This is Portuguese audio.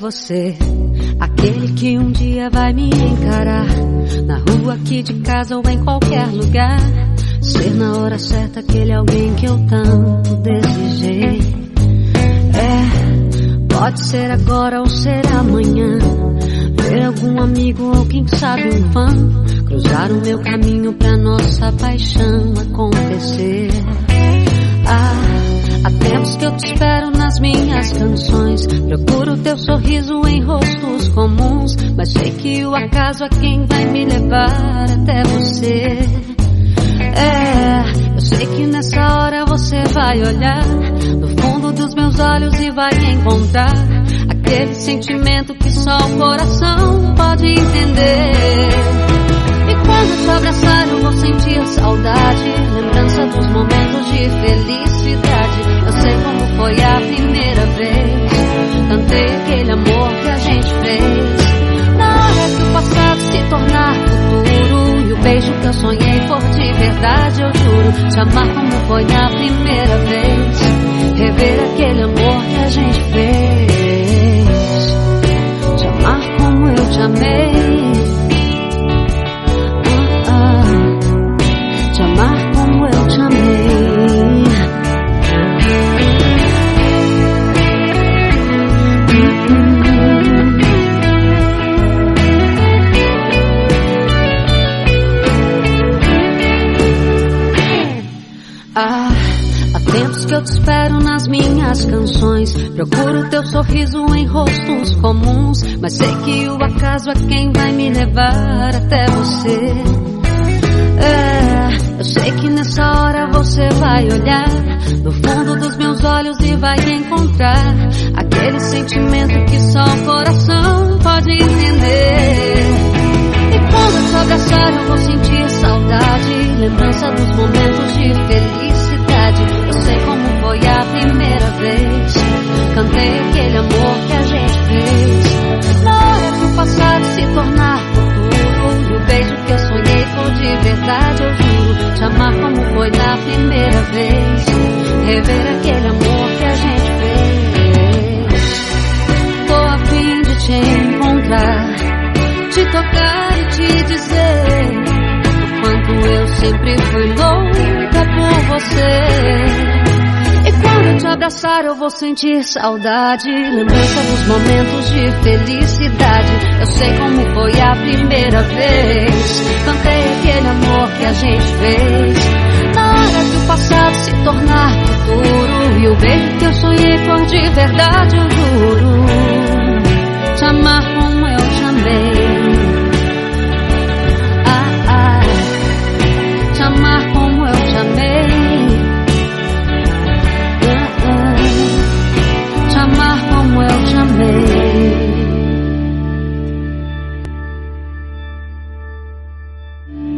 você, aquele que um dia vai me encarar, na rua aqui de casa ou em qualquer lugar. Ser na hora certa aquele alguém que eu tanto desejei. Pode ser agora ou ser amanhã. Ver algum amigo ou quem sabe um fã cruzar o meu caminho pra nossa paixão acontecer. Há tempos que eu te espero nas minhas canções. Procuro teu sorriso em rostos comuns, mas sei que o acaso é quem vai me levar até você. Eu sei que nessa hora você vai olhar no fundo dos meus olhos e vai encontrar aquele sentimento que só o coração pode entender. E quando eu te abraçar eu vou sentir saudade, lembrança dos momentos de felicidade. Eu sei como foi a primeira vez, cantei aquele amor que a gente fez. Na hora que o passado se tornar futuro e o beijo que eu sonhei for de verdade, eu juro te amar como foi na primeira vez, rever aquele amor que a gente fez, te amar como eu te amei, te amar como eu te amei. Há tempos que eu te espero nas minhas canções. Procuro teu sorriso em rostos comuns, mas sei que o acaso é quem vai me levar até você. Eu sei que nessa hora você vai olhar no fundo dos meus olhos e vai encontrar aquele sentimento que só o coração pode entender. E quando eu te abraçar eu vou sentir saudade, lembrança dos momentos de felicidade. Eu sei como foi a primeira vez, cantei aquele amor que a gente fez. Na hora que o passado se tornar futuro e o beijo que eu sonhei for de verdade, eu juro te amar como foi na primeira vez, rever aquele amor que a gente fez. Tô a fim de te encontrar, te tocar e te dizer o quanto eu sempre fui louca por você. E quando eu te abraçar eu vou sentir saudade, lembrança dos momentos de felicidade. Eu sei como foi a primeira vez, cantei aquele amor que a gente fez. Na hora que o passado se tornar futuro e o beijo que eu sonhei for de verdade, eu juro te amar como eu te amei.